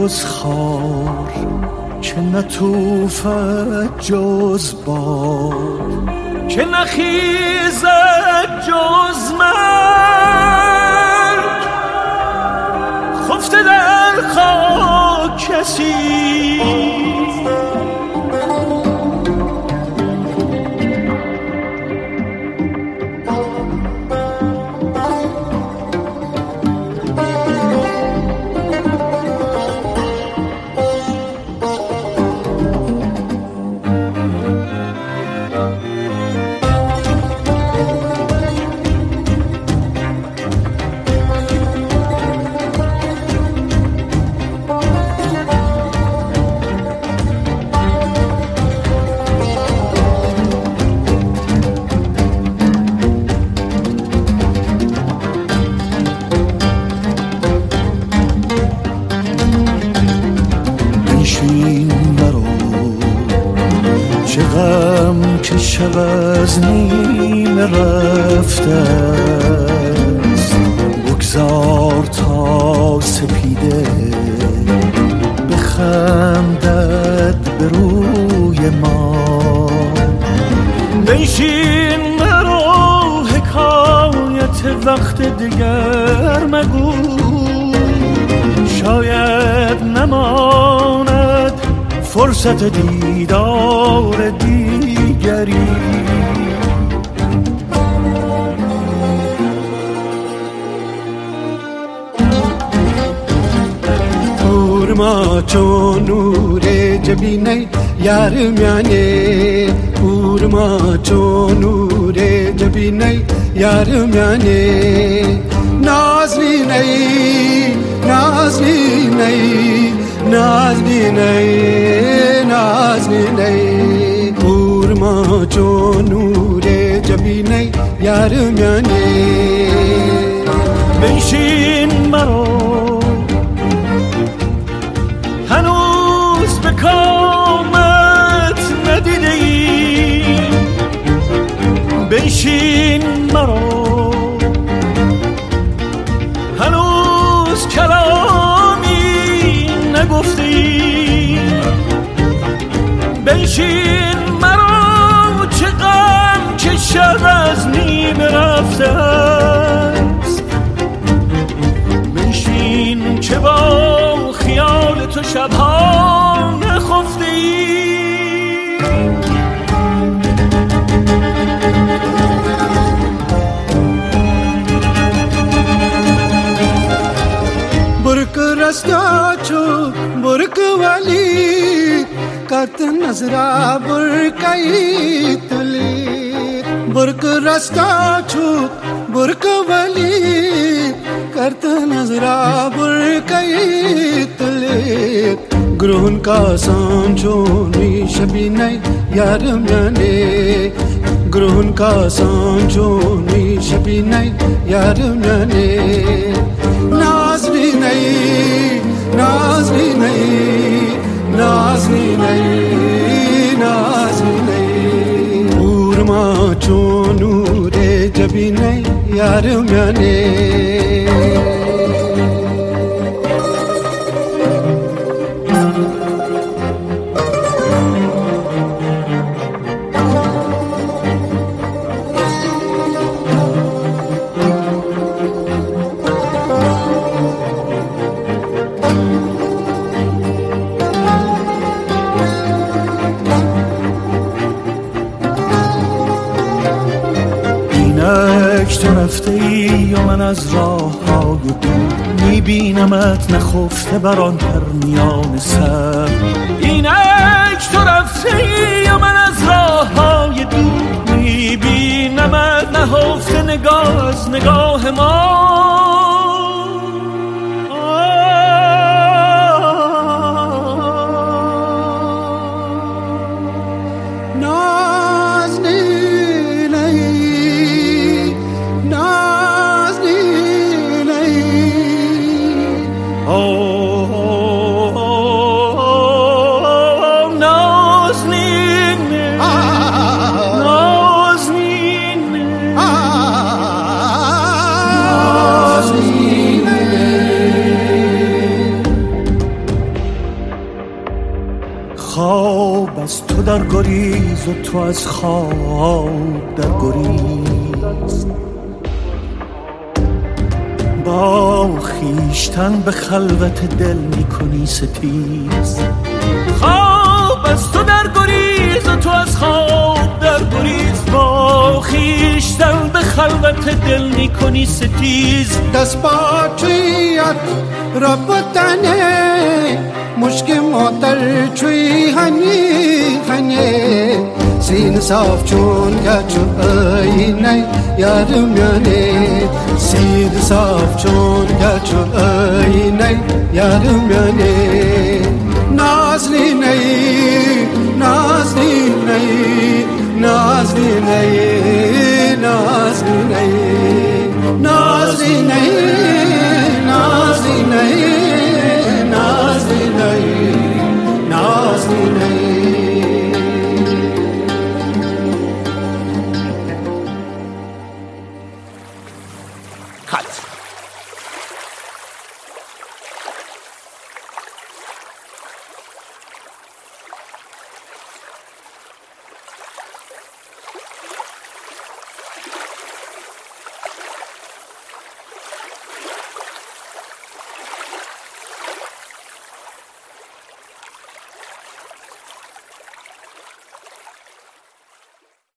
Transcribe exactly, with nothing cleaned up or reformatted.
جز خار، که نتوفد جز باد، که نخیزد جز مرگ. خفته در خاک کسی که شب از نیمه رفته است. بگذار تا سپیده بخندد به روی ما. بنشین مرو حکایت وقت دیگر مگو، شاید نماند فرصت دیدار دیگری. پورما چون نور جبینه یار میانه، پورما چون نور جبینه یار میانه. نازنینه نازنینه نازنینه نازنینه، پورما چون نور جبینه یار میانه. بنشین مرو هنوز به کامت ندیده ای. بنشین مرو هنوز کلامی نگفتی. بنشین مرو چه غم که شب از نیمه رفته است. بنشین که با خیال تو شبها نخفتی. برک رستا چو برک والی کت نظرا برکای تلی. برک رستا چو برک والی کت نظرا برکای تلی. گرون کا سانچونی شبینه یار میانه، گرون کا سانچونی شبینه یار میانه. نازنینه نازنینه نازنینه نازنینه، پورما چون نور جبینه یار میانه. اینک تو رفته ای و من از راه های دور میبینمت نخفته بر آن پرنیان سر. اینک تو رفته ای و من از راه های دور میبینمت نهفته نگاه از نگاه ما. نازنینه و تو از خواب در گریز. با خیشتن به خلوت دل میکنی ستیز. خواب از تو در گریز و تو از خواب در گریز. با خیشتن به خلوت دل میکنی ستیز. دست پاچویت ربطنه مشک مادر چوی هنی هنی. سین صاف چون گچو آینه یارم یانه. سین صاف چون گچو آینه یارم یانه. نازلینه نازلینه نازلینه نازلینه نازلینه نازلینه نازلینه نازلینه. خلاص